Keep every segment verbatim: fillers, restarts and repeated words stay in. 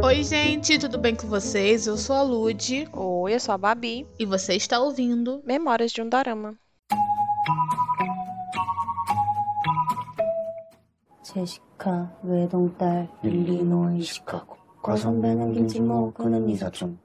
Oi, gente, tudo bem com vocês? Eu sou a Lud. Oi, eu sou a Babi. E você está ouvindo Memórias de um Dorama. 제시카 외동딸 일리노 이시카고 과선배는 김치모 그는 이사촌.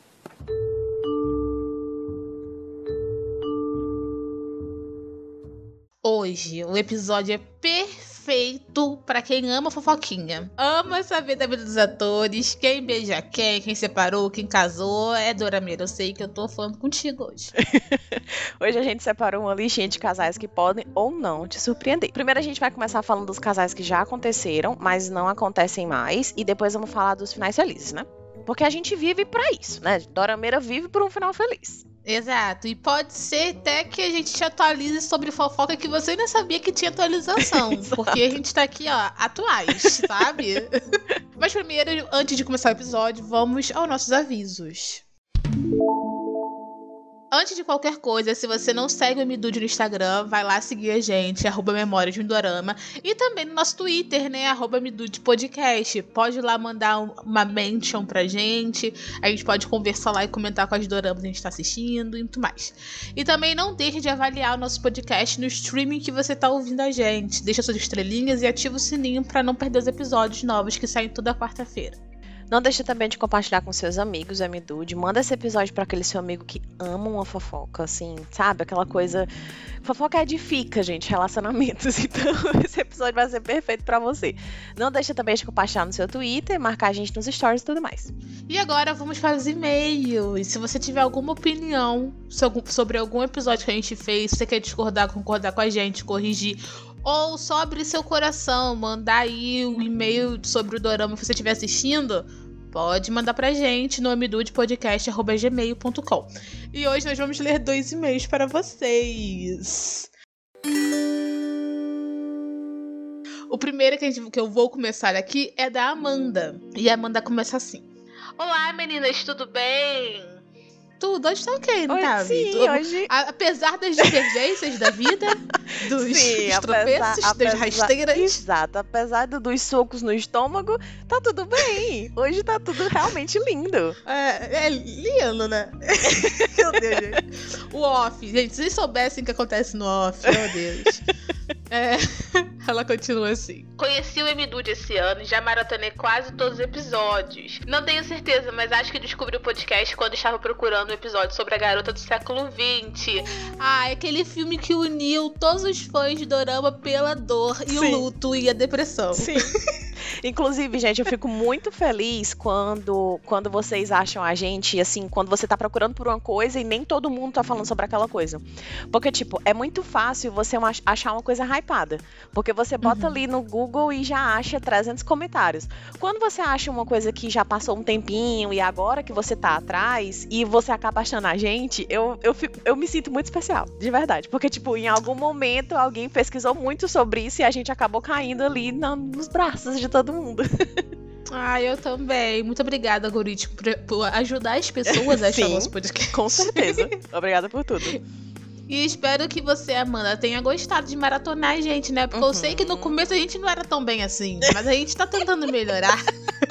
Hoje o episódio é perfeito pra quem ama fofoquinha. Ama saber da vida dos atores, quem beija quem, quem separou, quem casou. É Dorameira, eu sei que eu tô falando contigo hoje. Hoje a gente separou uma listinha de casais que podem ou não te surpreender. Primeiro a gente vai começar falando dos casais que já aconteceram, mas não acontecem mais. E depois vamos falar dos finais felizes, né? Porque a gente vive pra isso, né? Dorameira vive por um final feliz. Exato, e pode ser até que a gente te atualize sobre fofoca que você nem sabia que tinha atualização. Porque a gente tá aqui, ó, atuais, sabe? Mas primeiro, antes de começar o episódio, vamos aos nossos avisos. Antes de qualquer coisa, se você não segue o Midude no Instagram, vai lá seguir a gente, arroba Memórias de um Dorama. E também no nosso Twitter, né, arroba Midude Podcast. Pode ir lá mandar uma mention pra gente. A gente pode conversar lá e comentar quais doramas a gente tá assistindo e muito mais. E também não deixe de avaliar o nosso podcast no streaming que você tá ouvindo a gente. Deixa suas estrelinhas e ativa o sininho pra não perder os episódios novos que saem toda quarta-feira. Não deixe também de compartilhar com seus amigos, é Midude. Manda esse episódio para aquele seu amigo que ama uma fofoca, assim, sabe? Aquela coisa... Fofoca edifica, gente, relacionamentos. Então, esse episódio vai ser perfeito para você. Não deixe também de compartilhar no seu Twitter, marcar a gente nos stories e tudo mais. E agora vamos para os e-mails. E se você tiver alguma opinião sobre algum episódio que a gente fez, se você quer discordar, concordar com a gente, corrigir... ou só abrir seu coração, mandar aí um e-mail sobre o dorama que você estiver assistindo, pode mandar pra gente no amidudepodcast arroba gmail ponto com. E hoje nós vamos ler dois e-mails para vocês. O primeiro que, a gente, que eu vou começar aqui é da Amanda. E a Amanda começa assim: Olá, meninas, tudo bem? Tudo, hoje tá ok, não Oi, tá, sim, Vitor? hoje... Apesar das divergências da vida, dos, sim, dos tropeços, apesar, das apesar, rasteiras. Exato, apesar do, dos socos no estômago, tá tudo bem. Hoje tá tudo realmente lindo. É, é lindo, né? Meu Deus, gente. O off, gente, se vocês soubessem o que acontece no off, meu Deus. É, ela continua assim: Conheci o Emidude esse ano e já maratonei quase todos os episódios. Não tenho certeza, mas acho que descobri o podcast quando estava procurando um episódio sobre a garota do século vinte. Ah, é aquele filme que uniu todos os fãs de dorama pela dor e Sim. o luto e a depressão. Sim. Inclusive, gente, eu fico muito feliz quando, quando vocês acham a gente, assim, quando você tá procurando por uma coisa e nem todo mundo tá falando sobre aquela coisa. Porque, tipo, é muito fácil você achar uma coisa hypada. Porque você bota uhum. ali no Google e já acha trezentos comentários. Quando você acha uma coisa que já passou um tempinho e agora que você tá atrás e você acaba achando a gente, eu, eu, fico, eu me sinto muito especial, de verdade. Porque, tipo, em algum momento alguém pesquisou muito sobre isso e a gente acabou caindo ali na, nos braços de todo mundo. Ah, eu também. Muito obrigada, algoritmo, por, por ajudar as pessoas a achar o nosso podcast. Com certeza. Obrigada por tudo. E espero que você, Amanda, tenha gostado de maratonar a gente, né? Porque uhum. eu sei que no começo a gente não era tão bem assim, mas a gente tá tentando melhorar.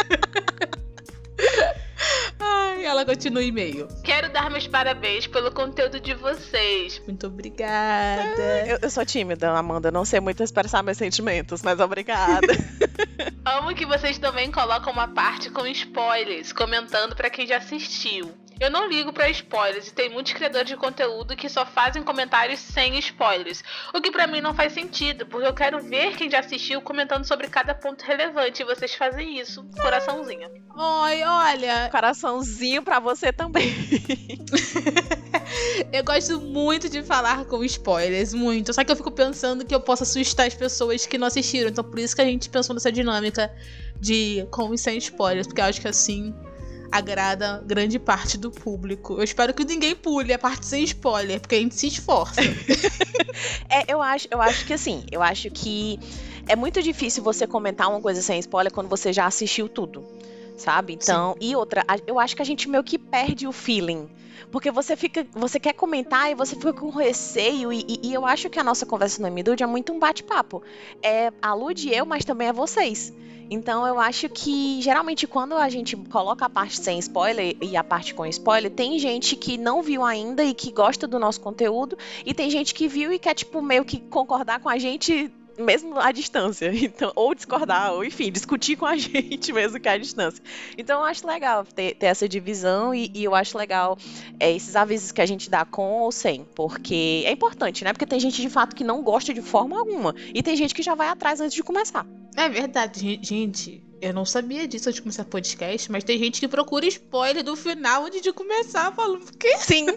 Ai, ela continua o e-mail. Quero dar meus parabéns pelo conteúdo de vocês. Muito obrigada. Eu, eu sou tímida, Amanda. Não sei muito expressar meus sentimentos, mas obrigada. Amo que vocês também colocam uma parte com spoilers, comentando pra quem já assistiu. Eu não ligo pra spoilers e tem muitos criadores de conteúdo que só fazem comentários sem spoilers, o que pra mim não faz sentido, porque eu quero ver quem já assistiu comentando sobre cada ponto relevante e vocês fazem isso. Coraçãozinho. Oi, olha... Coraçãozinho pra você também. Eu gosto muito de falar com spoilers, muito. Só que eu fico pensando que eu posso assustar as pessoas que não assistiram, então por isso que a gente pensou nessa dinâmica de com e sem spoilers, porque eu acho que assim... agrada grande parte do público. Eu espero que ninguém pule a parte sem spoiler, porque a gente se esforça. é, eu acho, eu acho que assim, eu acho que é muito difícil você comentar uma coisa sem spoiler quando você já assistiu tudo. sabe? Então, Sim. E outra, eu acho que a gente meio que perde o feeling. Porque você fica, você quer comentar e você fica com receio, e, e, e eu acho que a nossa conversa no Emidude é muito um bate-papo. É a Lu e eu, mas também é vocês. Então eu acho que geralmente quando a gente coloca a parte sem spoiler e a parte com spoiler, tem gente que não viu ainda e que gosta do nosso conteúdo, e tem gente que viu e quer tipo meio que concordar com a gente mesmo à distância, então, ou discordar, ou enfim, discutir com a gente mesmo que à distância. Então eu acho legal ter, ter essa divisão, e, e eu acho legal é, esses avisos que a gente dá com ou sem, porque é importante, né? Porque tem gente de fato que não gosta de forma alguma, e tem gente que já vai atrás antes de começar. É verdade, gente. Eu não sabia disso antes de começar o podcast, mas tem gente que procura spoiler do final antes de começar, falando que sim.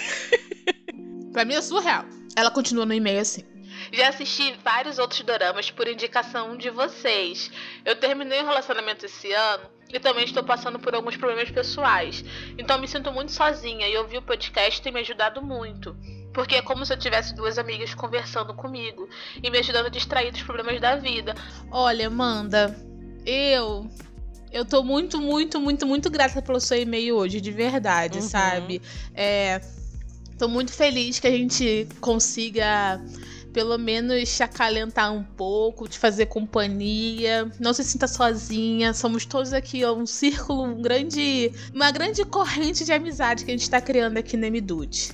Pra mim é surreal. Ela continua no e-mail assim. Já assisti vários outros doramas por indicação de vocês. Eu terminei um relacionamento esse ano e também estou passando por alguns problemas pessoais. Então me sinto muito sozinha, e ouvir o podcast tem me ajudado muito. Porque é como se eu tivesse duas amigas conversando comigo e me ajudando a distrair dos problemas da vida. Olha, Amanda, eu... Eu tô muito, muito, muito, muito grata pelo seu e-mail hoje, de verdade, uhum. sabe? É, tô muito feliz que a gente consiga... pelo menos te acalentar um pouco, te fazer companhia, não se sinta sozinha, somos todos aqui um círculo, um grande, uma grande corrente de amizade que a gente tá criando aqui no Emidude.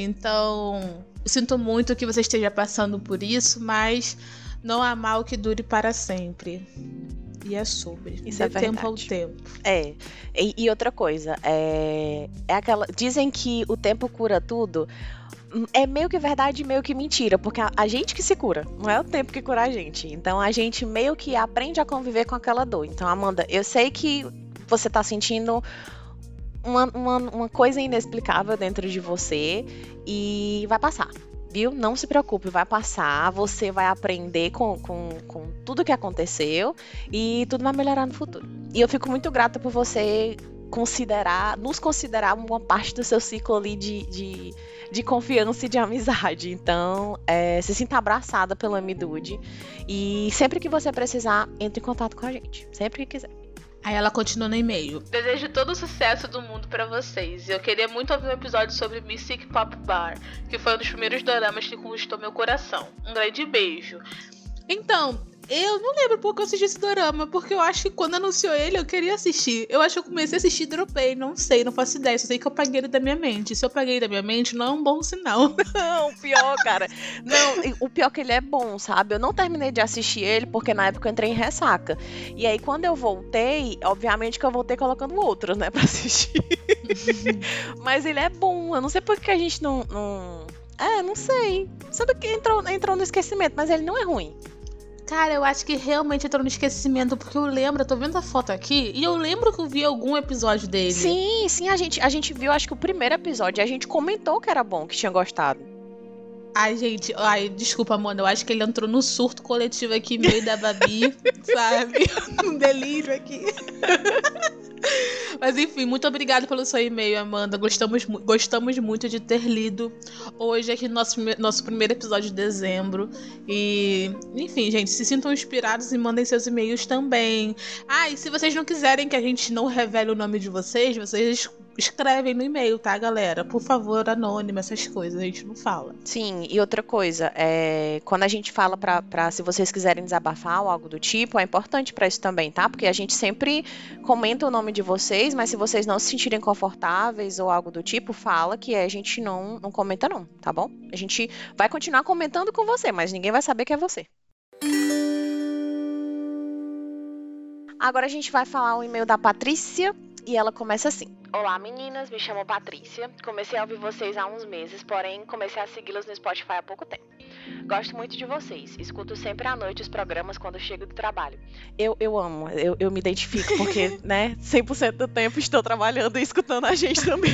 Então, eu sinto muito que você esteja passando por isso, mas não há mal que dure para sempre. E é sobre. Isso é verdade. Tempo ao tempo. É. E, e outra coisa, é, é aquela. Dizem que o tempo cura tudo. É meio que verdade e meio que mentira, porque a, a gente que se cura, não é o tempo que cura a gente. Então a gente meio que aprende a conviver com aquela dor. Então, Amanda, eu sei que você tá sentindo uma, uma, uma coisa inexplicável dentro de você e vai passar, viu? Não se preocupe, vai passar, você vai aprender com, com, com tudo que aconteceu e tudo vai melhorar no futuro. E eu fico muito grata por você considerar, nos considerar uma parte do seu ciclo ali de, de, de confiança e de amizade. Então, é, se sinta abraçada pelo Emidude. E sempre que você precisar, entre em contato com a gente. Sempre que quiser. Aí ela continua no e-mail. Desejo todo o sucesso do mundo pra vocês. Eu queria muito ouvir um episódio sobre Mystic Pop Bar, que foi um dos primeiros doramas que conquistou meu coração. Um grande beijo. Então... eu não lembro porque eu assisti esse dorama, porque eu acho que quando anunciou ele eu queria assistir. Eu acho que eu comecei a assistir e dropei, não sei, não faço ideia. Só sei que eu apaguei ele da minha mente. Se eu apaguei da minha mente, não é um bom sinal. Não, pior, cara. Não, o pior é que ele é bom, sabe? Eu não terminei de assistir ele porque na época eu entrei em ressaca. E aí quando eu voltei, obviamente que eu voltei colocando outros, né, pra assistir. Mas ele é bom, eu não sei por que a gente não... não... É, não sei. Sabe que entrou, entrou no esquecimento, mas ele não é ruim. Cara, eu acho que realmente entrou no esquecimento, porque eu lembro, eu tô vendo a foto aqui, e eu lembro que eu vi algum episódio dele. Sim, sim, a gente, a gente viu, acho que o primeiro episódio, e a gente comentou que era bom, que tinha gostado. Ai, gente, ai, desculpa, Amanda, eu acho que ele entrou no surto coletivo aqui, meio da Babi, sabe? Um delírio aqui. Mas enfim, muito obrigada pelo seu e-mail, Amanda. Gostamos, gostamos muito de ter lido hoje aqui no nosso, nosso primeiro episódio de dezembro. E, enfim, gente, se sintam inspirados e mandem seus e-mails também. Ah, e se vocês não quiserem que a gente não revele o nome de vocês, vocês escrevem no e-mail, tá, galera? Por favor, anônima, essas coisas, a gente não fala. Sim, e outra coisa, é, quando a gente fala pra, pra se vocês quiserem desabafar ou algo do tipo, é importante pra isso também, tá? Porque a gente sempre comenta o nome de vocês, mas se vocês não se sentirem confortáveis ou algo do tipo, fala que a gente não, não comenta não, tá bom? A gente vai continuar comentando com você, mas ninguém vai saber que é você. Agora a gente vai falar o e-mail da Patrícia e ela começa assim. Olá meninas, me chamo Patrícia, comecei a ouvir vocês há uns meses, porém comecei a segui-las no Spotify há pouco tempo. Gosto muito de vocês, escuto sempre à noite os programas quando chego do trabalho. Eu, eu amo, eu, eu me identifico porque, né, cem por cento do tempo estou trabalhando e escutando a gente também.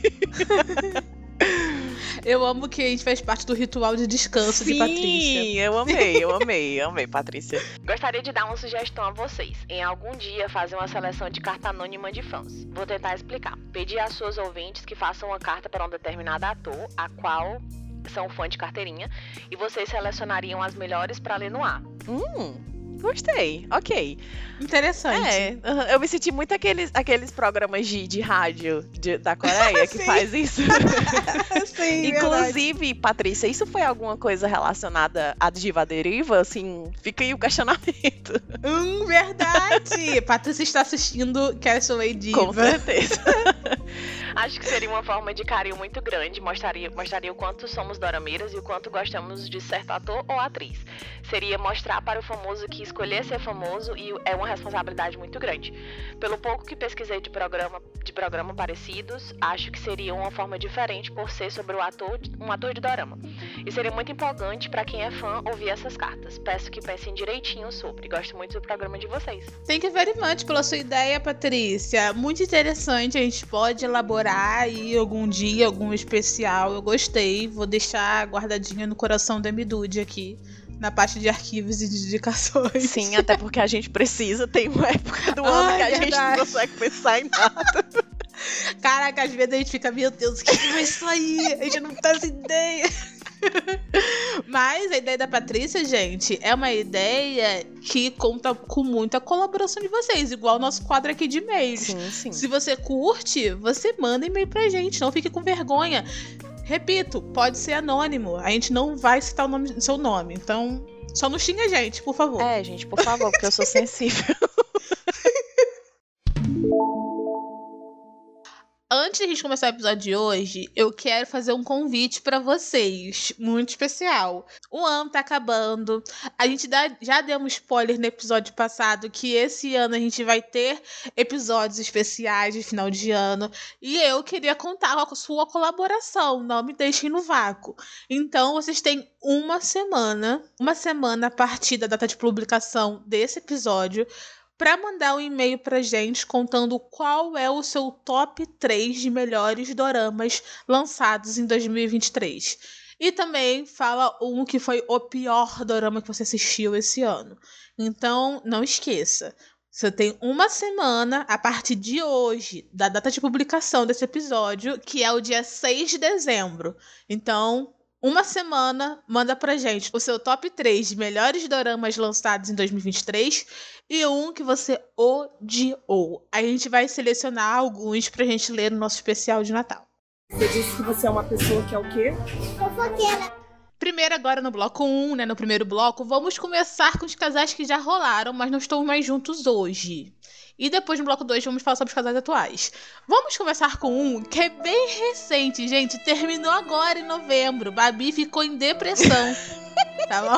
Eu amo que a gente faz parte do ritual de descanso. Sim, de Patrícia. Sim, eu amei, eu amei, eu amei, Patrícia. Gostaria de dar uma sugestão a vocês. Em algum dia fazer uma seleção de carta anônima de fãs. Vou tentar explicar. Pedir às suas ouvintes que façam uma carta para um determinado ator, a qual são fã de carteirinha, e vocês selecionariam as melhores para ler no ar. Hum... Gostei, ok. Interessante. É, eu me senti muito aqueles, aqueles programas de, de rádio de, da Coreia que faz isso. Sim, Inclusive, verdade. Patrícia, isso foi alguma coisa relacionada à Diva Deriva? Assim, fica aí o questionamento. Hum, verdade. Patrícia está assistindo Castaway Diva. Com certeza. Acho que seria uma forma de carinho muito grande, mostraria, mostraria o quanto somos dorameiras e o quanto gostamos de certo ator ou atriz. Seria mostrar para o famoso que escolher ser famoso e é uma responsabilidade muito grande. Pelo pouco que pesquisei de programa, de programa parecidos, acho que seria uma forma diferente por ser sobre o ator, um ator de dorama. E seria muito empolgante para quem é fã ouvir essas cartas. Peço que pensem direitinho sobre. Gosto muito do programa de vocês. Thank you very much pela sua ideia, Patrícia. Muito interessante. A gente pode elaborar aí algum dia, algum especial. Eu gostei. Vou deixar guardadinha no coração da Emidude aqui, na parte de arquivos e de indicações. Sim, até porque a gente precisa. Tem uma época do ano Ai, que a verdade. gente não consegue pensar em nada. Caraca, às vezes a gente fica, meu Deus, o que vai sair? A gente não tem essa ideia. Mas a ideia da Patrícia, gente, é uma ideia que conta com muita colaboração de vocês, igual o nosso quadro aqui de e-mails. Sim, sim. Se você curte, você manda e-mail pra gente, não fique com vergonha. Repito, pode ser anônimo, a gente não vai citar o nome, seu nome, então só não xinga a gente, por favor. É, gente, por favor, porque eu sou sensível. Antes de a gente começar o episódio de hoje, eu quero fazer um convite pra vocês, muito especial. O ano tá acabando, a gente dá, já deu um spoiler no episódio passado que esse ano a gente vai ter episódios especiais de final de ano, e eu queria contar com a sua colaboração, não me deixem no vácuo. Então vocês têm uma semana, uma semana a partir da data de publicação desse episódio, para mandar um e-mail pra gente contando qual é o seu top três de melhores doramas lançados em dois mil e vinte e três. E também fala um que foi o pior dorama que você assistiu esse ano. Então, não esqueça. Você tem uma semana a partir de hoje, da data de publicação desse episódio, que é o dia seis de dezembro. Então, uma semana, manda pra gente o seu top três de melhores doramas lançados em dois mil e vinte e três e um que você odiou. A gente vai selecionar alguns pra gente ler no nosso especial de Natal. Você disse que você é uma pessoa que é o quê? Fofoqueira. Primeiro, agora no bloco um, né, no primeiro bloco, vamos começar com os casais que já rolaram, mas não estão mais juntos hoje. E depois, no bloco dois, vamos falar sobre os casais atuais. Vamos começar com um que é bem recente, gente. Terminou agora em novembro. Babi ficou em depressão. Tá bom?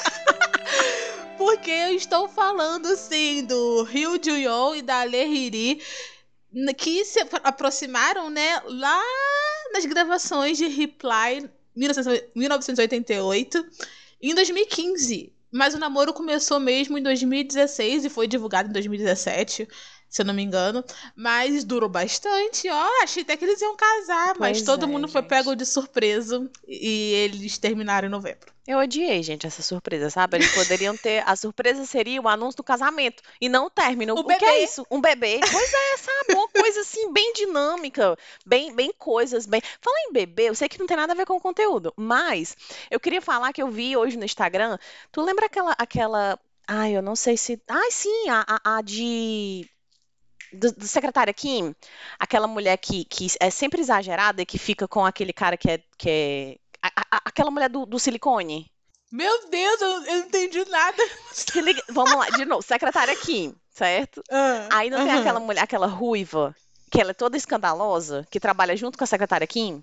Porque eu estou falando, sim, do Ryu Ju-yeon e da Lee Hiri, que se aproximaram, né, lá nas gravações de Reply mil novecentos e oitenta e oito, em dois mil e quinze. Mas o namoro começou mesmo em dois mil e dezesseis e foi divulgado em dois mil e dezessete, se eu não me engano. Mas durou bastante, ó. Achei até que eles iam casar, mas Pois todo é, mundo foi gente. pego de surpresa e eles terminaram em novembro. Eu odiei, gente, essa surpresa, sabe? Eles poderiam ter... A surpresa seria o anúncio do casamento e não o término. O O, que bebê. é isso? Um bebê. Pois é, sabe? Uma coisa assim, bem dinâmica. Bem, bem coisas, bem... Falar em bebê, eu sei que não tem nada a ver com o conteúdo, mas eu queria falar que eu vi hoje no Instagram. Tu lembra aquela... aquela... Ai, eu não sei se... Ai, sim, a, a, a de... Do, do secretária Kim, aquela mulher que, que é sempre exagerada e que fica com aquele cara que é... Que é a, a, aquela mulher do, do silicone. Meu Deus, eu, eu não entendi nada. Se liga- Vamos lá, de novo. Secretária Kim, certo? Ah, Aí não tem aham. aquela mulher, aquela ruiva, que ela é toda escandalosa, que trabalha junto com a secretária Kim,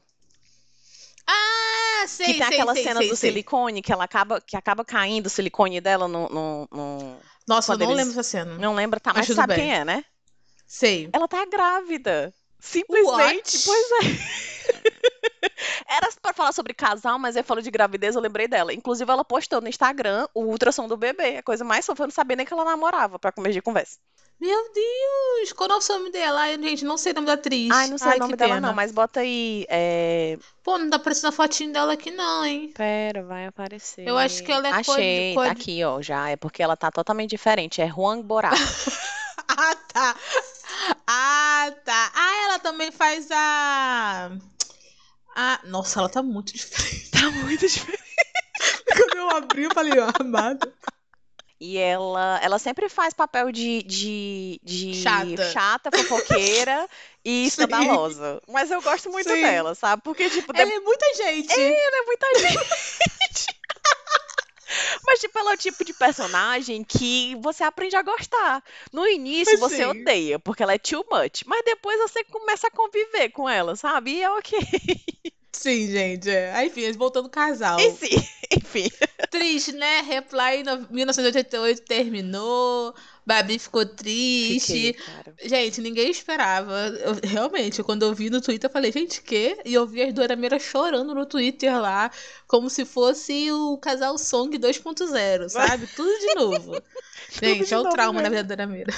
Ah, sei, que tem sei, aquela sei, cena sei, do sei. silicone, que ela acaba, que acaba caindo o silicone dela no... no- no- Nossa, eu quando não eles- lembro dessa cena. Não lembra, tá? Mas Mas tudo sabe bem. quem é, né? Sei. Ela tá grávida. Simplesmente. What? Pois é. Era pra falar sobre casal, mas aí falou de gravidez, eu lembrei dela. Inclusive, ela postou no Instagram o ultrassom do bebê. A coisa mais fofa, eu não sabia nem que ela namorava, pra comer de conversa. Meu Deus, qual é o nome dela? Ai, gente, não sei o nome da atriz. Ai, não sei o nome que dela pena. não, mas bota aí... é, Pô, não tá aparecendo a fotinho dela aqui não, hein? Pera, vai aparecer. Eu acho que ela é cor de- Achei, cor tá de- aqui, ó, já. É porque ela tá totalmente diferente. É Huang Bora. Ah, tá. Ah, tá. Ah, ela também faz a... a... Nossa, ela tá muito diferente. Tá muito diferente. Quando eu abri, eu falei, ó, amado. E ela, ela sempre faz papel de, de, de Chata. chata, fofoqueira e escandalosa. Mas eu gosto muito Sim. dela, sabe? Porque, tipo, Ela é muita gente. ela é muita gente. Mas, tipo, ela é o tipo de personagem que você aprende a gostar. No início, Mas você sim. odeia, porque ela é too much. Mas depois você começa a conviver com ela, sabe? E é ok. Sim, gente. É. Aí, enfim, eles voltando ao casal. E sim, enfim. Triste, né? Reply em mil novecentos e oitenta e oito terminou. Babi ficou triste. Fiquei, cara. Gente, ninguém esperava. Eu, realmente, quando eu vi no Twitter, eu falei, gente, quê? E eu vi as dorameiras chorando no Twitter lá, como se fosse o casal Song dois ponto zero, sabe? Tudo de novo. Gente, de é o novo trauma na mesmo. vida da dorameira.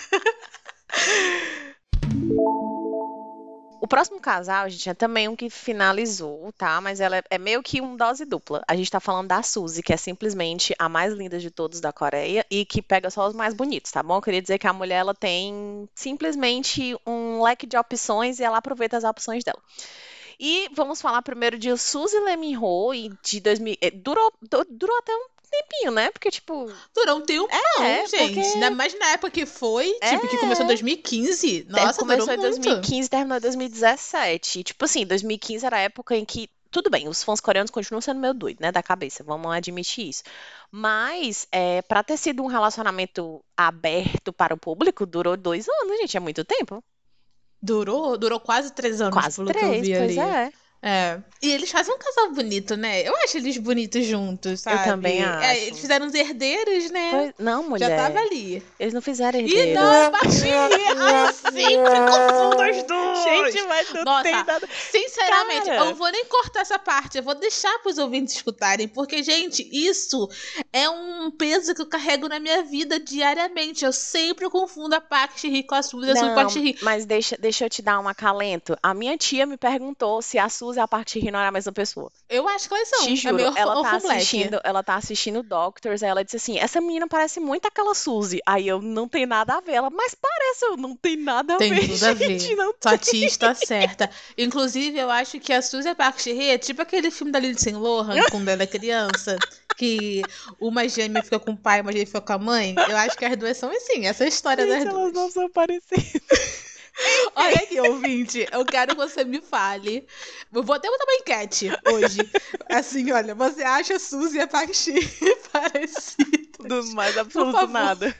O próximo casal, gente, é também um que finalizou, tá? Mas ela é, é meio que um dose dupla. A gente tá falando da Suzy, que é simplesmente a mais linda de todos da Coreia e que pega só os mais bonitos, tá bom? Eu queria dizer que a mulher, ela tem simplesmente um leque de opções e ela aproveita as opções dela. E vamos falar primeiro de Suzy Lee Min-ho, e de dois mil... eh, Durou, du- durou até um tempinho, né? Porque, tipo... Durou um tempão, É, gente. porque- Ainda mais na época que foi, tipo, que começou em dois mil e quinze. Nossa, começou durou em dois mil e muito. quinze e terminou em dois mil e dezessete. E, tipo assim, dois mil e quinze era a época em que... Tudo bem, os fãs coreanos continuam sendo meio doidos, né, da cabeça, vamos admitir isso. Mas, é, pra ter sido um relacionamento aberto para o público, durou dois anos, gente, é muito tempo. Durou, durou quase três anos, Quase pelo que eu três, vi pois ali. é. É. E eles fazem um casal bonito, né? Eu acho eles bonitos juntos, sabe? também É, acho. eles fizeram os herdeiros, né? Pois- Não, Já mulher. tava ali. Eles não fizeram E herdeiros. não, Baixinho! Ai, sempre confundo as duas! Gente, mas não Nossa, tem nada. Sinceramente, Cara. eu não vou nem cortar essa parte, eu vou deixar pros ouvintes escutarem, porque, gente, isso é um peso que eu carrego na minha vida diariamente. Eu sempre confundo a Park Shi-hee com a Suzy, a Suzy com a Park Não, Shi-hee. mas deixa, deixa eu te dar um acalento. A minha tia me perguntou se a Suzy e a Park Shi-hee não eram a mesma pessoa. Eu acho que elas são. Te é juro, meio ela tá orphan black. assistindo, ela tá assistindo Doctors, aí ela disse assim, essa menina parece muito aquela Suzy. Aí eu, não tem nada a ver. Ela, mas parece, eu não tem nada a Tem ver, tudo a gente, ver. não Sua tem. tia está certa. Inclusive, eu acho que a Suzy Park Shi-hee é tipo aquele filme da Lindsay Lohan, quando ela é criança, que uma gêmea fica com o pai, uma gêmea fica com a mãe. Eu acho que as duas são assim, essa é a história Gente, das elas duas. não são parecidas. Olha aqui, ouvinte, eu quero que você me fale. Eu vou até botar uma enquete hoje. Assim, olha, você acha a Suzy e a Park Shi-hee parecidas? Do mais Por absoluto favor, nada.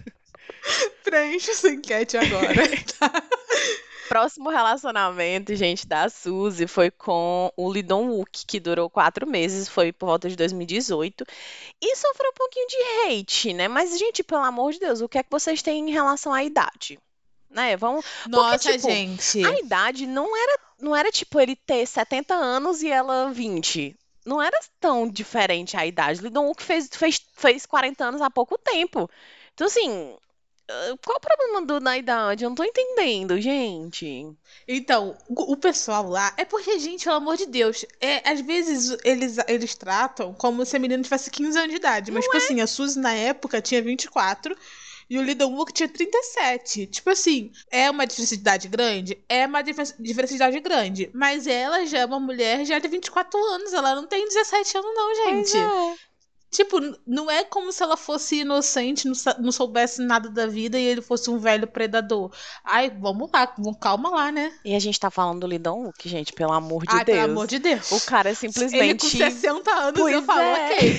preencha essa enquete agora, tá? Próximo relacionamento, gente, da Suzy foi com o Lee Dong-wook, que durou quatro meses, foi por volta de dois mil e dezoito. E sofreu um pouquinho de hate, né? Mas, gente, pelo amor de Deus, o que é que vocês têm em relação à idade? Né? Vamos... Nossa, Porque, tipo, gente. a idade não era, não era tipo ele ter setenta anos e ela vinte. Não era tão diferente a idade. Lee Dong-wook fez, fez, fez quarenta anos há pouco tempo. Então, assim, ah, qual o problema do, na idade? Eu não tô entendendo, gente. Então, o o pessoal lá. É porque, gente, pelo amor de Deus, é, às vezes eles, eles tratam como se a menina tivesse quinze anos de idade. Mas, tipo assim, a Suzy na época tinha vinte e quatro e o Lee Dong-wook tinha trinta e sete. Tipo assim, é uma diversidade grande? É uma difer- diversidade grande. Mas ela já é uma mulher já de vinte e quatro anos. Ela não tem dezessete anos, não, Pois gente. é. Tipo, n- não é como se ela fosse inocente, não, sa- não soubesse nada da vida e ele fosse um velho predador. Ai, vamos lá, vamos, calma lá, né? E a gente tá falando do Lee Dong-wook, gente, pelo amor de Ai, Deus. pelo amor de Deus. O cara é Ele simplesmente... com sessenta anos, Pois eu falo, é. ok.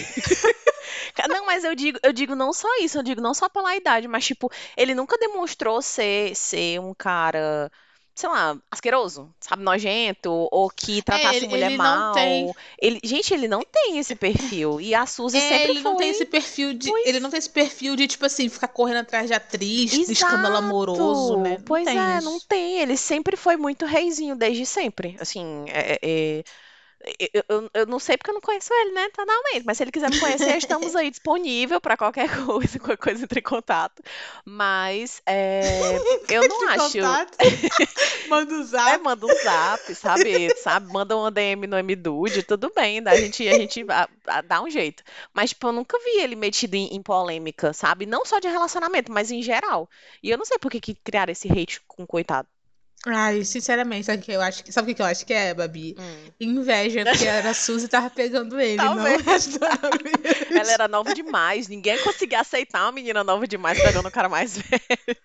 Não, mas eu digo, eu digo não só isso, eu digo não só pela idade, mas tipo, ele nunca demonstrou ser, ser um cara, sei lá, asqueroso, sabe, nojento, ou que tratasse ele- mulher ele não mal. tem. Ele, gente, ele não tem esse perfil. E a Suzy É, sempre ele não foi. tem esse perfil de. Pois- Ele não tem esse perfil de, tipo assim, ficar correndo atrás de atriz, de escândalo amoroso, né? Não Pois tem é, isso. não tem. Ele sempre foi muito reizinho, desde sempre. Assim, é- é- eu, eu, eu não sei porque eu não conheço ele, né, totalmente. Mas se ele quiser me conhecer, estamos aí disponível para qualquer coisa, qualquer coisa entre em contato. Mas é, eu não Entre em acho. contato, manda o É, zap. manda um zap, sabe? Sabe? Manda uma D M no Mdude, tudo bem, a gente, a gente a- a- dá um jeito. Mas, tipo, eu nunca vi ele metido em, em polêmica, sabe? Não só de relacionamento, mas em geral. E eu não sei por que que criaram esse hate com o coitado. Ai, sinceramente, sabe o que eu acho que, sabe o que eu acho que é, Babi? Hum. Inveja, porque era a Suzy tava pegando ele, Talvez. não o resto da Ela era nova demais, ninguém conseguia aceitar uma menina nova demais pegando o cara mais velho.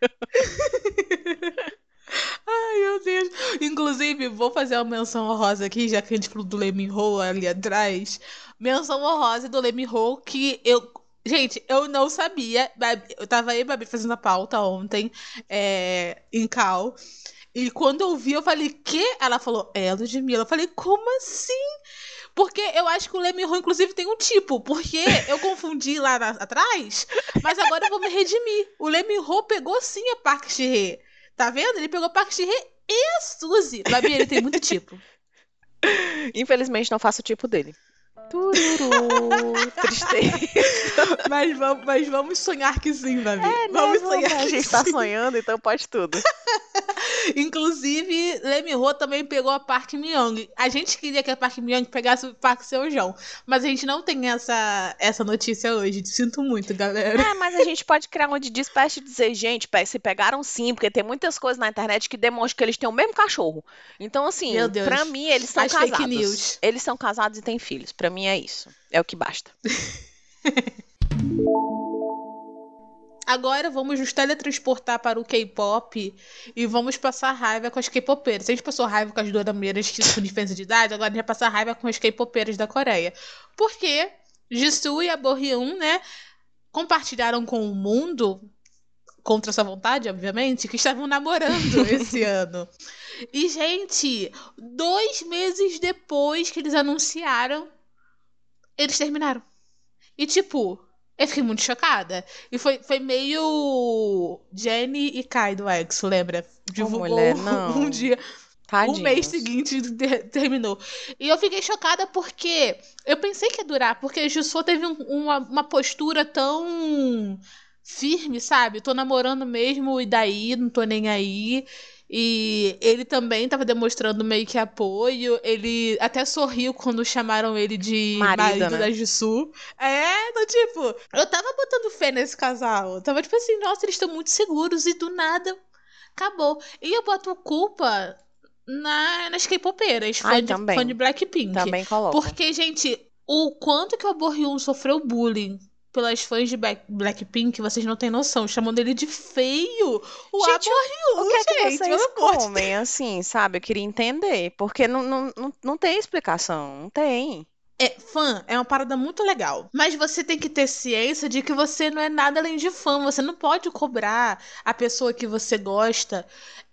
Ai, meu Deus. Inclusive, vou fazer uma menção honrosa aqui, já que a gente falou do Lee Min-ho ali atrás. Menção honrosa do Lee Min-ho, que eu... Gente, eu não sabia. Eu tava aí, Babi, fazendo a pauta ontem, é, em Cal. E quando eu vi, eu falei, que? Ela falou, é, Ludmilla. Eu falei, como assim? Porque eu acho que o Lee Min-ho, inclusive, tem um tipo. Porque eu confundi lá na, atrás, mas agora eu vou me redimir. O Lee Min-ho pegou sim a Park Ji-hye. Tá vendo? Ele pegou a Park Ji-hye e a Suzy. Babi, ele tem muito tipo. Infelizmente, não faço o tipo dele. Tururu, tristeza. Mas vamos, mas vamos sonhar que sim, Babi. É, vamos né, sonhar vamos, que a gente sim. tá sonhando, então pode tudo. Inclusive, Lee Min-ho também pegou a Park Min-young. A gente queria que a Park Min-young pegasse o Park Seo-joon, mas a gente não tem essa, essa notícia hoje. Sinto muito, galera. É, mas a gente pode criar um de despecho e dizer, gente, se pegaram sim, porque tem muitas coisas na internet que demonstram que eles têm o mesmo cachorro. Então, assim, Meu Deus. Pra mim, eles são As casados. fake news. Eles são casados e têm filhos. Pra mim é isso. É o que basta. Agora vamos nos teletransportar para o K-pop e vamos passar raiva com as K-popeiras. A gente passou raiva com as dorameiras que são diferença de idade, agora a gente vai passar raiva com as K-popeiras da Coreia. Porque Jisoo e a Bohyun, né, compartilharam com o mundo, contra sua vontade, obviamente, que estavam namorando esse ano. E, gente, dois meses depois que eles anunciaram, eles terminaram. E, tipo... Eu fiquei muito chocada. E foi, foi meio Jennie e Kai do EXO, lembra? Divulgou oh, mulher, não. um dia. Tadinhos. O mês seguinte ter, terminou. E eu fiquei chocada porque eu pensei que ia durar, porque a Jisoo teve um, uma, uma postura tão firme, sabe? Tô namorando mesmo e daí, não tô nem aí. E ele também tava demonstrando meio que apoio. Ele até sorriu quando chamaram ele de marido, marido né? da Jisoo. É, então, tipo, eu tava botando fé nesse casal. Eu tava tipo assim, nossa, eles estão muito seguros e do nada acabou. E eu boto culpa na, nas K-popeiras, fã, Ai, de, fã de Blackpink. Também coloco. Porque, gente, o quanto que o Bohyun sofreu bullying pelas fãs de Blackpink, vocês não têm noção, chamando ele de feio. O gente, Bohyun, o que é que gente, vocês comem, assim, sabe? Eu queria entender, porque não, não, não, não tem explicação, não tem. É, fã é uma parada muito legal, mas você tem que ter ciência de que você não é nada além de fã, você não pode cobrar a pessoa que você gosta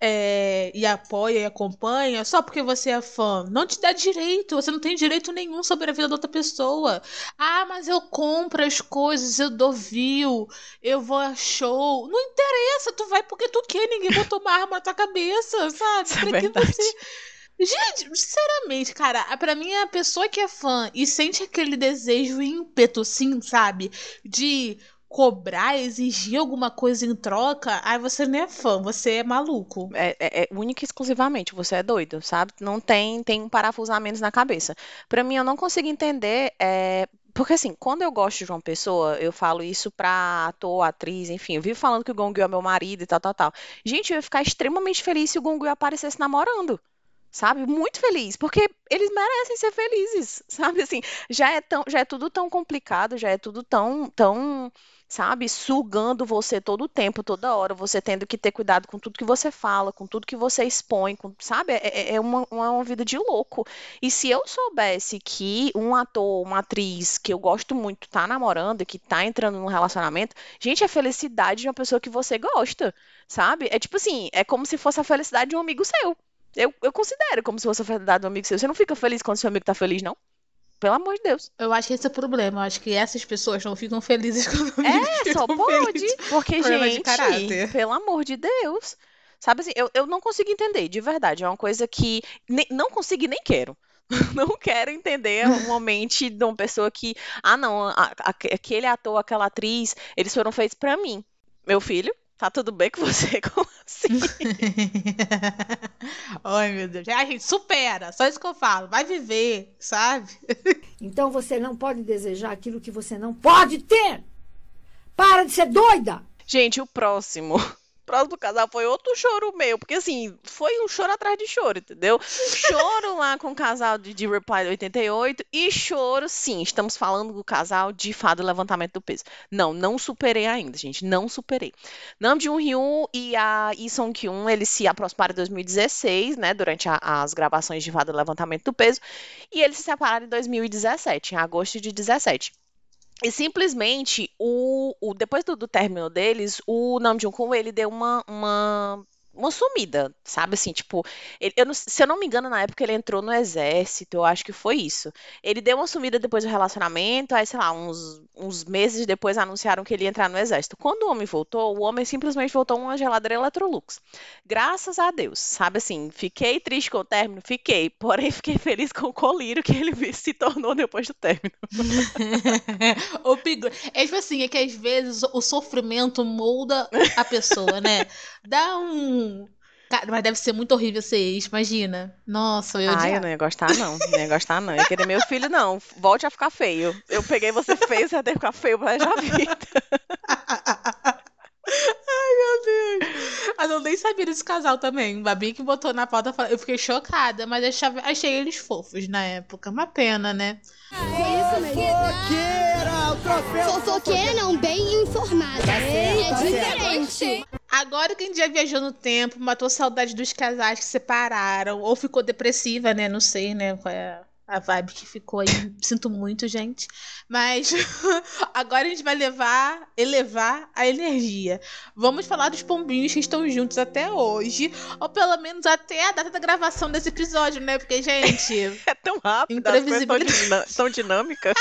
é, e apoia e acompanha só porque você é fã. Não te dá direito, você não tem direito nenhum sobre a vida da outra pessoa. Ah, mas eu compro as coisas, eu dou view, eu vou a show. Não interessa, tu vai porque tu quer, ninguém botou uma arma na tua cabeça, sabe? Isso pra é que verdade. você... Gente, sinceramente, cara, pra mim a pessoa que é fã e sente aquele desejo ímpeto, sim, sabe? De cobrar, exigir alguma coisa em troca, aí você não é fã, você é maluco. É, é, é única e exclusivamente, você é doido, sabe? Não tem, tem um parafuso a menos na cabeça. Pra mim, eu não consigo entender... É... Porque assim, quando eu gosto de uma pessoa, eu falo isso pra ator, atriz, enfim, eu vivo falando que o Gongyu é meu marido e tal, tal, tal. Gente, eu ia ficar extremamente feliz se o Gongyu aparecesse namorando. Sabe? Muito feliz, porque eles merecem ser felizes, sabe? Assim, já é, tão, já é tudo tão complicado, já é tudo tão, tão, sabe? Sugando você todo o tempo, toda hora, você tendo que ter cuidado com tudo que você fala, com tudo que você expõe, com, sabe? É, é uma, uma vida de louco. E se eu soubesse que um ator, uma atriz que eu gosto muito tá namorando, que tá entrando num relacionamento, gente, é a felicidade de uma pessoa que você gosta, sabe? É tipo assim, é como se fosse a felicidade de um amigo seu. Eu, eu considero como se fosse a felicidade do amigo seu. Você não fica feliz quando seu amigo tá feliz, não? Pelo amor de Deus. Eu acho que esse é o problema. Eu acho que essas pessoas não ficam felizes quando os amigos É, só pode. Felizes. Porque, Problema gente, de caráter. pelo amor de Deus. Sabe assim, eu, eu não consigo entender, de verdade. É uma coisa que nem, não consigo e nem quero. Não quero entender uma mente de uma pessoa que... Ah, não, a, a, aquele ator, aquela atriz, eles foram feitos pra mim. Meu filho, tá tudo bem com você? Como assim? Ai, meu Deus. A gente supera. Só isso que eu falo. Vai viver, sabe? Então você não pode desejar aquilo que você não pode ter. Para de ser doida. Gente, o próximo. próximo casal foi outro choro meu, porque assim, foi um choro atrás de choro, entendeu? Choro lá com o casal de, de Reply oitenta e oito e choro, sim, estamos falando do casal de Fado e Levantamento do Peso. Não, não superei ainda, gente, não superei. Nam Jun-hyun e a Lee Sung-kyun, eles se aproximaram em dois mil e dezesseis, né, durante a, as gravações de Fado e Levantamento do Peso, e eles se separaram em dois mil e dezessete, em agosto de dezessete. E simplesmente, o, o, depois do, do término deles, o Nam Jun-kun, ele deu uma, uma, uma sumida, sabe? Assim, tipo, ele- eu não- se eu não me engano, na época ele entrou no exército, eu acho que foi isso. Ele deu uma sumida depois do relacionamento, aí, sei lá, uns, uns meses depois anunciaram que ele ia entrar no exército. Quando o homem voltou, o homem simplesmente voltou uma geladeira Electrolux. Graças a Deus, sabe assim, fiquei triste com o término, fiquei, porém fiquei feliz com o colírio que ele se tornou depois do término. O pigo- É tipo assim, é que às vezes o sofrimento molda a pessoa, né? Dá um. Cara, mas deve ser muito horrível ser ex, imagina. Nossa, eu Ai, eu odiar. não ia gostar, não. Não ia gostar, não. Eu ia querer meu filho, não. Volte a ficar feio. Eu peguei você feio, você vai ter que ficar feio pro resto da vida. Meu Deus. Mas eu nem sabia desse casal também. Babi que botou na pauta, eu fiquei chocada, mas achava- achei eles fofos na época. Uma pena, né? Fofoqueira não, bem informada. É diferente. Agora que a gente já viajou no tempo, matou saudade dos casais que separaram, ou ficou depressiva, né? Não sei, né? Qual é a vibe que ficou aí. Sinto muito, gente. Mas agora a gente vai levar, elevar a energia. Vamos falar dos pombinhos que estão juntos até hoje, ou pelo menos até a data da gravação desse episódio, né? Porque, gente, É tão rápido, as coisas tão, imprevisibilidade. dinam- tão dinâmicas.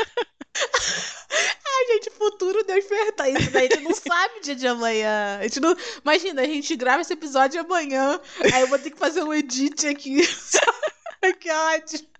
Ai, gente, futuro Deus perta isso, né? A gente não sabe o dia de amanhã. A gente não... Imagina, a gente grava esse episódio amanhã, aí eu vou ter que fazer um edit aqui. Ai, que ódio.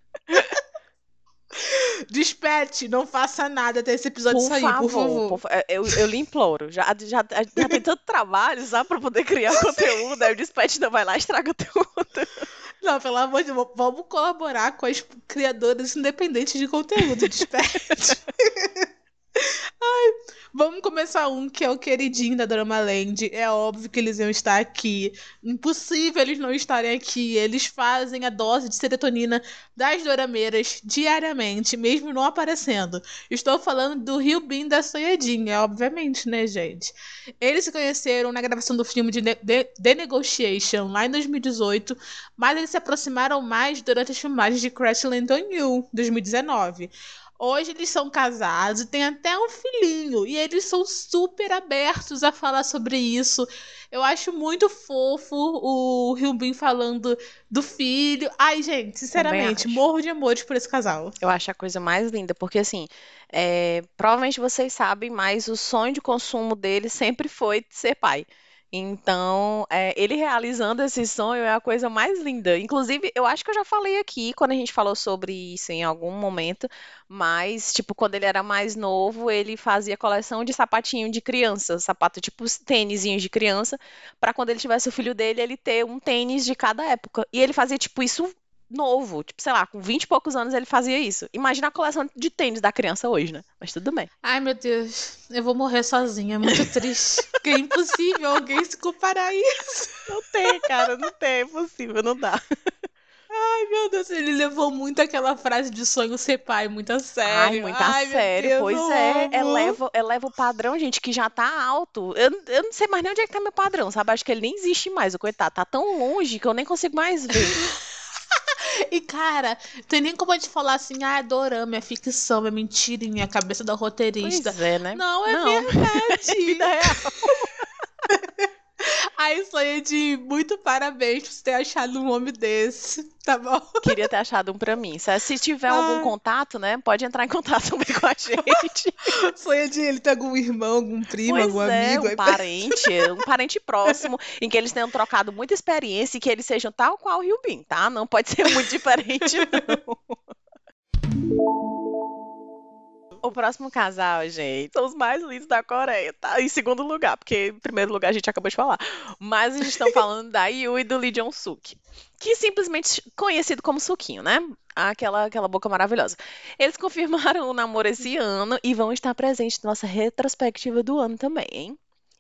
Desperte, não faça nada até esse episódio Por sair, favor, por favor. por fa- eu, eu lhe imploro. Já, já, já tem tanto trabalho, sabe, pra poder criar conteúdo. Aí o Dispatch não vai lá e estraga tudo. Não, pelo amor de Deus, vamos colaborar com as criadoras independentes de conteúdo, desperte. Ai, vamos começar um que é o queridinho da Dorama Land. É óbvio que eles iam estar aqui. Impossível eles não estarem aqui. Eles fazem a dose de serotonina das dorameiras diariamente, mesmo não aparecendo. Estou falando do Hyubin da Soyedinha, obviamente, né, gente? Eles se conheceram na gravação do filme de Ne- The, The Negotiation, lá em dois mil e dezoito, mas eles se aproximaram mais durante as filmagens de Crash Landing on You, dois mil e dezenove. Hoje eles são casados e têm até um filhinho. E eles são super abertos a falar sobre isso. Eu acho muito fofo o Hyunbin falando do filho. Ai, gente, sinceramente, acho. morro de amores por esse casal. Eu acho a coisa mais linda, porque assim, é, provavelmente vocês sabem, mas o sonho de consumo dele sempre foi ser pai. Então, é, ele realizando esse sonho é a coisa mais linda. Inclusive, eu acho que eu já falei aqui quando a gente falou sobre isso em algum momento, mas, tipo, quando ele era mais novo, ele fazia coleção de sapatinho de criança, sapato tipo os tênisinhos de criança, para quando ele tivesse o filho dele, ele ter um tênis de cada época. E ele fazia, tipo, isso novo, tipo, sei lá, com vinte e poucos anos ele fazia isso. Imagina a coleção de tênis da criança hoje, né? Mas tudo bem. Ai, meu Deus, eu vou morrer sozinha, é muito triste. Porque é impossível alguém se comparar a isso. Não tem, cara, não tem, é impossível, não dá. Ai, meu Deus, ele levou muito aquela frase de sonho ser pai, muito a sério. Ai, muito a Ai, meu sério, Deus, pois eu é, amo. eleva, eleva o padrão, gente, que já tá alto. Eu, eu não sei mais nem onde é que tá meu padrão, sabe? Acho que ele nem existe mais, o coitado. Tá tão longe que eu nem consigo mais ver. E, cara, tem nem como a gente falar assim, ah, é dorama, é ficção, é mentirinha, a cabeça da roteirista. Pois é, né? Não, é Não. verdade. Vida real. Ai, Soyedin, muito parabéns por você ter achado um homem desse, tá bom? Queria ter achado um pra mim. Se, se tiver algum Ai. contato, né? Pode entrar em contato também com a gente. Soyedin, ele tem algum irmão, algum primo, Pois algum é, amigo? um aí- parente, um parente próximo, em que eles tenham trocado muita experiência e que eles sejam tal qual o Hyubin, tá? Não pode ser muito diferente, não. O próximo casal, gente, são os mais lindos da Coreia, tá? Em segundo lugar, porque em primeiro lugar a gente acabou de falar. Mas a gente está falando da Yu e do Lee Jong-suk, que simplesmente conhecido como Suquinho, né? Aquela, aquela boca maravilhosa. Eles confirmaram o namoro esse ano e vão estar presentes na nossa retrospectiva do ano também, hein?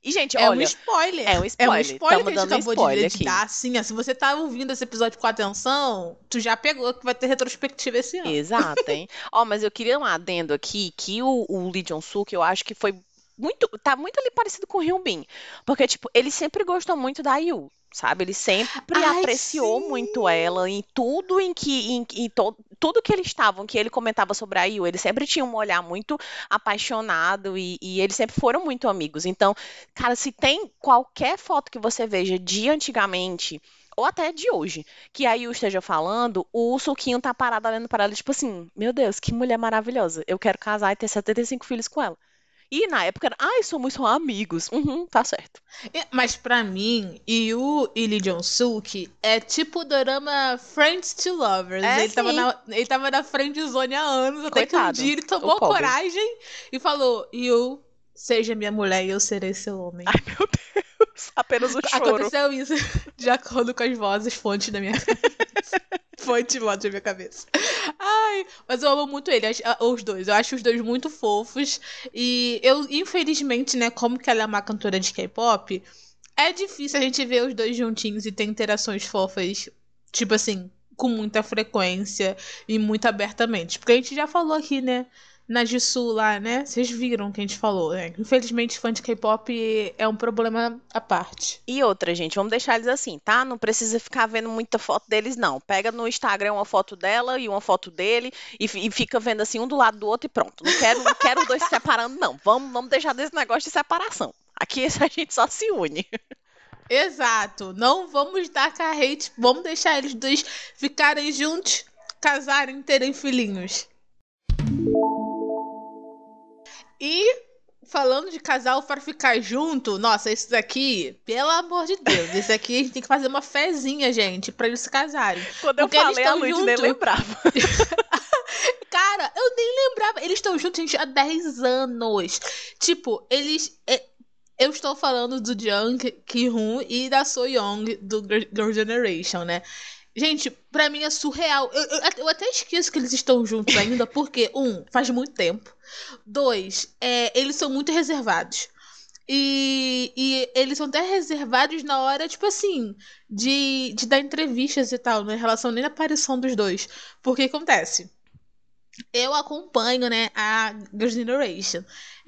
E, gente, é olha... um spoiler. É um spoiler. É um spoiler Tamo que a gente dando acabou spoiler de aqui. dar. Assim, ó, se você tá ouvindo esse episódio com atenção, tu já pegou que vai ter retrospectiva esse ano. Exato, hein? Ó, mas eu queria um adendo aqui, que o, o Lee Jong-suk, eu acho que foi muito... Tá muito ali parecido com o Hyun-bin. Porque, tipo, ele sempre gostou muito da IU. Sabe, ele sempre Ai, apreciou sim. muito ela em tudo em que em, em to, tudo que eles estavam, que ele comentava sobre a IU, ele sempre tinha um olhar muito apaixonado e, e eles sempre foram muito amigos. Então, cara, se tem qualquer foto que você veja de antigamente ou até de hoje, que a IU esteja falando, o Suquinho tá parado olhando para ela, tipo assim, meu Deus, que mulher maravilhosa, eu quero casar e ter setenta e cinco filhos com ela. E na época era, ai, somos só amigos. Uhum, tá certo. É, mas pra mim, Yu e Lee Jong-suk é tipo o dorama Friends to Lovers. É, ele, tava sim. na, ele tava na friendzone há anos, até que um Coitado, dia ele o tomou pobre. coragem e falou, Yu, seja minha mulher e eu serei seu homem. Ai, meu Deus. Apenas o choro. Aconteceu isso, de acordo com as vozes, fontes da minha cabeça. Fonte voz da minha cabeça. Ai, mas eu amo muito ele, as- a- os dois. Eu acho os dois muito fofos. E eu, infelizmente, né, como que ela é uma cantora de K-pop, é difícil a gente ver os dois juntinhos e ter interações fofas, tipo assim, com muita frequência e muito abertamente. Porque a gente já falou aqui, né? Na Jisoo lá, né? Vocês viram que a gente falou, né? Infelizmente, fã de K-pop é um problema à parte. E outra, gente, vamos deixar eles assim, tá? Não precisa ficar vendo muita foto deles, não. Pega no Instagram uma foto dela e uma foto dele e, fi- e fica vendo assim um do lado do outro e pronto. Não quero, não quero os dois se separando, não. Vamos, vamos deixar desse negócio de separação. Aqui a gente só se une. Exato. Não vamos dar carrete. Vamos deixar eles dois ficarem juntos, casarem, terem filhinhos. E falando de casal para ficar junto, nossa, isso daqui, pelo amor de Deus, esse aqui a gente tem que fazer uma fezinha, gente, pra eles se casarem. Quando eu Porque eles falei, a tão Luiz nem junto. lembrava. Cara, eu nem lembrava. Eles estão juntos, gente, há dez anos. Tipo, eles. é- Eu estou falando do Jung Ki-hoon e da So-young do Girl Girl Generation, né? Gente, pra mim é surreal. Eu, eu- eu até esqueço que eles estão juntos ainda, porque, um, faz muito tempo. Dois, é, eles são muito reservados. E, e eles são até reservados na hora, tipo assim, de, de dar entrevistas e tal, não em relação nem à aparição dos dois. Porque acontece? Eu acompanho, né, a Girl Generation.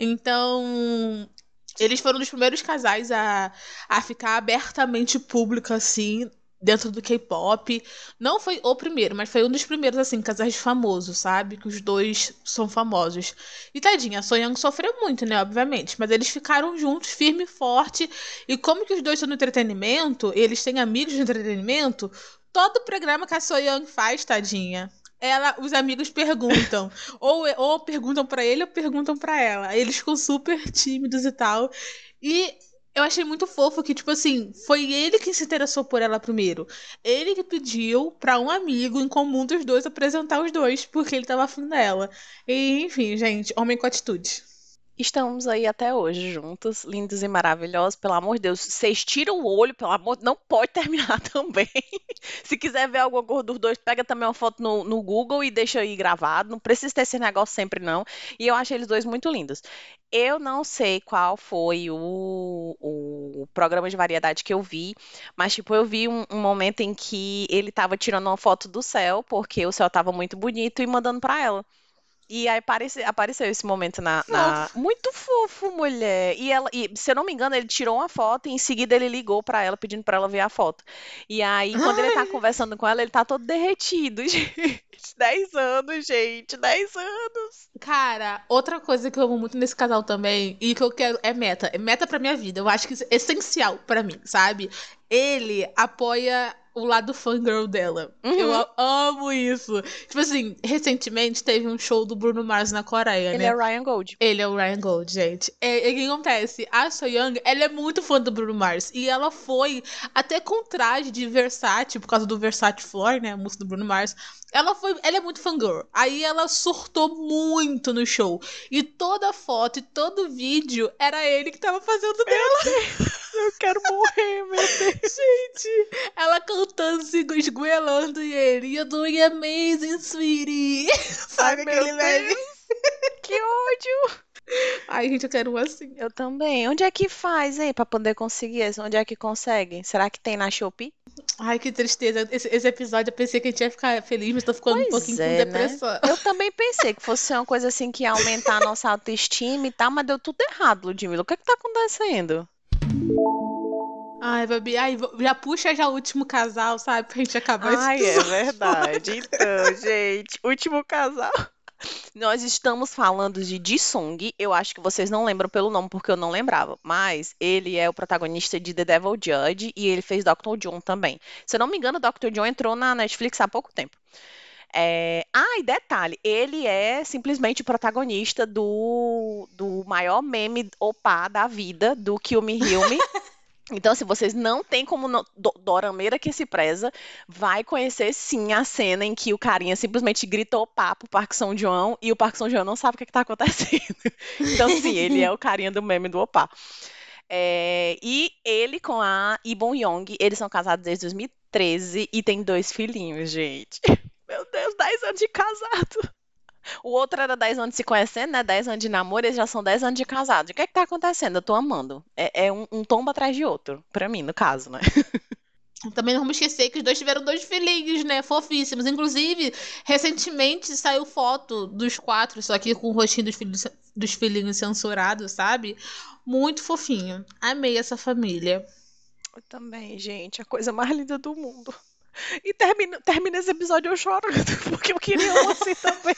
Então, eles foram um dos primeiros casais a, a ficar abertamente público, assim, dentro do K-pop. Não foi o primeiro, mas foi um dos primeiros, assim, casais famosos, sabe? Que os dois são famosos. E tadinha, a Soyoung sofreu muito, né, obviamente. Mas eles ficaram juntos, firme e forte. E como que os dois são no entretenimento, eles têm amigos de entretenimento, todo programa que a Soyoung faz, tadinha, ela, os amigos perguntam. ou, ou perguntam pra ele ou perguntam pra ela. Eles ficam super tímidos e tal. E eu achei muito fofo que, tipo assim, foi ele que se interessou por ela primeiro. Ele que pediu pra um amigo em comum dos dois apresentar os dois, porque ele tava afim dela. E, enfim, gente, homem com atitude. Estamos aí até hoje juntos, lindos e maravilhosos, pelo amor de Deus. Vocês tiram o olho, pelo amor, não pode terminar também. Se quiser ver alguma coisa dos dois, pega também uma foto no, no Google e deixa aí gravado. Não precisa ter esse negócio sempre, não. E eu acho eles dois muito lindos. Eu não sei qual foi o, o programa de variedade que eu vi, mas, tipo, eu vi um, um momento em que ele tava tirando uma foto do céu, porque o céu tava muito bonito, e mandando pra ela. E aí aparece- apareceu esse momento na, na- Muito fofo, mulher. E ela, e, se eu não me engano, ele tirou uma foto e em seguida ele ligou pra ela pedindo pra ela ver a foto. E aí, quando ele tá conversando com ela, ele tá todo derretido, gente. dez anos, gente. dez anos. Cara, outra coisa que eu amo muito nesse casal também, e que eu quero, é meta. É meta pra minha vida. Eu acho que isso é essencial pra mim, sabe? Ele apoia o lado fangirl dela. Uhum. Eu a- amo isso. Tipo assim, recentemente teve um show do Bruno Mars na Coreia, Ele né? é o Ryan Gold. Ele é o Ryan Gold, gente. É, e o que acontece? A Soyoung, ela é muito fã do Bruno Mars. E ela foi até com traje de Versace, por causa do Versace Floor, né? A música do Bruno Mars. Ela foi, ela é muito fangirl. Aí ela surtou muito no show. E toda foto e todo vídeo era ele que tava fazendo dela. Eu quero morrer, meu Deus. Gente, ela cantando, se esgoelando e ele. You're doing amazing, sweetie. Sabe Ai, meu aquele meme? Deus. Que ódio. Ai, gente, eu quero um assim. Eu também. Onde é que faz, hein, pra poder conseguir esse? Onde é que consegue? Será que tem na Shopee? Ai, que tristeza. Esse, esse episódio eu pensei que a gente ia ficar feliz, mas tô ficando Pois um pouquinho é, com né? depressão. Eu também pensei que fosse uma coisa assim que ia aumentar a nossa autoestima e tal, mas deu tudo errado, Ludmilla. O que é que tá acontecendo? Ai, Babi, ai, vo- já puxa já o último casal, sabe? Pra gente acabar esse Ai, é episódio. verdade. Então, gente, último casal. Nós estamos falando de Ji-sung. Eu acho que vocês não lembram pelo nome, porque eu não lembrava. Mas ele é o protagonista de The Devil Judge e ele fez doutor John também. Se eu não me engano, doutor John entrou na Netflix há pouco tempo. É... Ah, e detalhe, ele é simplesmente o protagonista do, do maior meme opá da vida, do Kill Me, Heal Me. Então, se vocês não têm como no- do- dorameira que se preza, vai conhecer sim a cena em que o carinha simplesmente gritou pá pro Park São João e o Park São João não sabe o que, é que tá acontecendo. Então, sim, ele é o carinha do meme do opá. É, e ele com a Lee Bon-young, eles são casados desde dois mil e treze e tem dois filhinhos, gente. Meu Deus, dez anos de casado. O outro era dez anos de se conhecendo, né? dez anos de namoro, eles já são dez anos de casado. O que é que tá acontecendo? Eu tô amando. É, é um, um tombo atrás de outro, pra mim, no caso, né? Também não vamos esquecer que os dois tiveram dois filhinhos, né? Fofíssimos. Inclusive, recentemente saiu foto dos quatro, só que com o rostinho dos filhos, dos filhinhos censurado, sabe? Muito fofinho. Amei essa família. Eu também, gente, a coisa mais linda do mundo. E termina, termina esse episódio eu chorando, porque eu queria um assim também.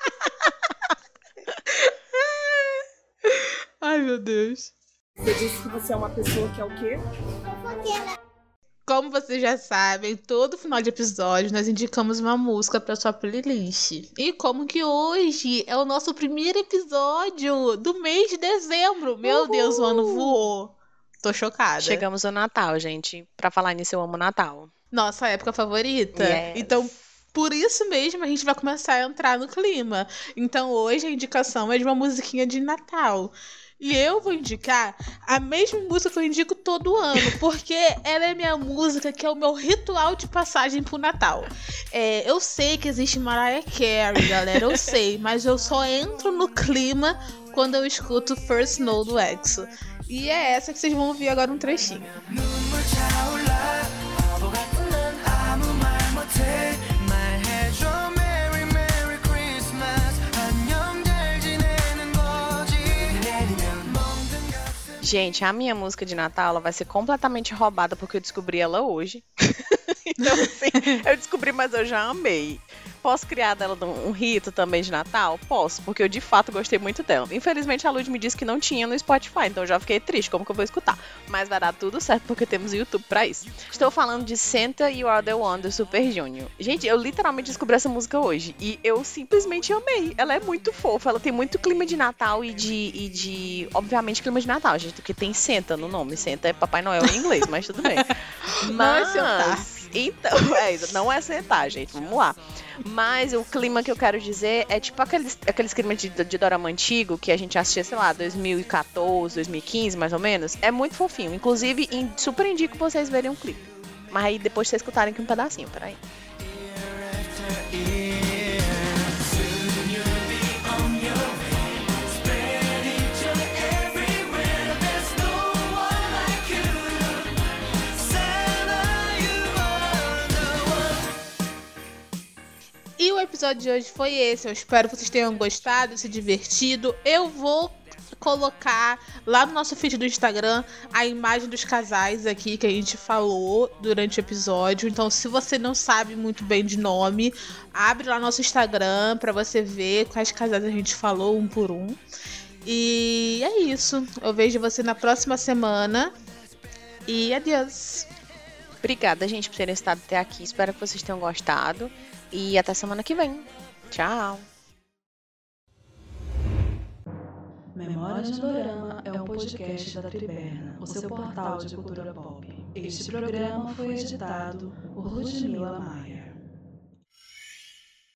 Ai, meu Deus. Você disse que você é uma pessoa que é o quê? Como vocês já sabem, todo final de episódio nós indicamos uma música para sua playlist. E como que hoje é o nosso primeiro episódio do mês de dezembro. Meu Uhul. Deus, o ano voou. Tô chocada. Chegamos ao Natal, gente. Pra falar nisso, eu amo Natal. Nossa época favorita. Yes. Então, por isso mesmo, a gente vai começar a entrar no clima. Então, hoje a indicação é de uma musiquinha de Natal. E eu vou indicar a mesma música que eu indico todo ano, porque ela é minha música, que é o meu ritual de passagem pro Natal. É, eu sei que existe Mariah Carey, galera, eu sei, mas eu só entro no clima quando eu escuto First Snow do EXO. E é essa que vocês vão ouvir agora um trechinho. Gente, a minha música de Natal ela vai ser completamente roubada porque eu descobri ela hoje. Então, assim, eu descobri, mas eu já amei. Posso criar dela um rito também de Natal? Posso, porque eu de fato gostei muito dela. Infelizmente a Lud me disse que não tinha no Spotify, então eu já fiquei triste, como que eu vou escutar? Mas vai dar tudo certo porque temos o YouTube pra isso. Estou falando de Santa You Are The One do Super Junior. Gente, eu literalmente descobri essa música hoje e eu simplesmente amei. Ela é muito fofa, ela tem muito clima de Natal e de, e de obviamente, clima de Natal, gente, porque tem Santa no nome. Santa é Papai Noel em inglês, mas tudo bem. Mas... Então, é, não é sentar, gente, vamos lá. Mas o clima que eu quero dizer é tipo aqueles, aqueles climas de, de dorama antigo que a gente assistia, sei lá, dois mil e quatorze, dois mil e quinze, mais ou menos. É muito fofinho. Inclusive, in, super indico vocês verem um clipe. Mas aí depois vocês escutarem aqui um pedacinho, peraí. E o episódio de hoje foi esse. Eu espero que vocês tenham gostado, se divertido. Eu vou colocar lá no nosso feed do Instagram a imagem dos casais aqui que a gente falou durante o episódio. Então, se você não sabe muito bem de nome, abre lá nosso Instagram pra você ver quais casais a gente falou um por um. E é isso. Eu vejo você na próxima semana. E adeus. Obrigada, gente, por terem estado até aqui. Espero que vocês tenham gostado. E até semana que vem. Tchau. Memórias de Dorama é um podcast da Triberna, o seu portal de cultura pop. Este programa foi editado por Ludmilla Maia.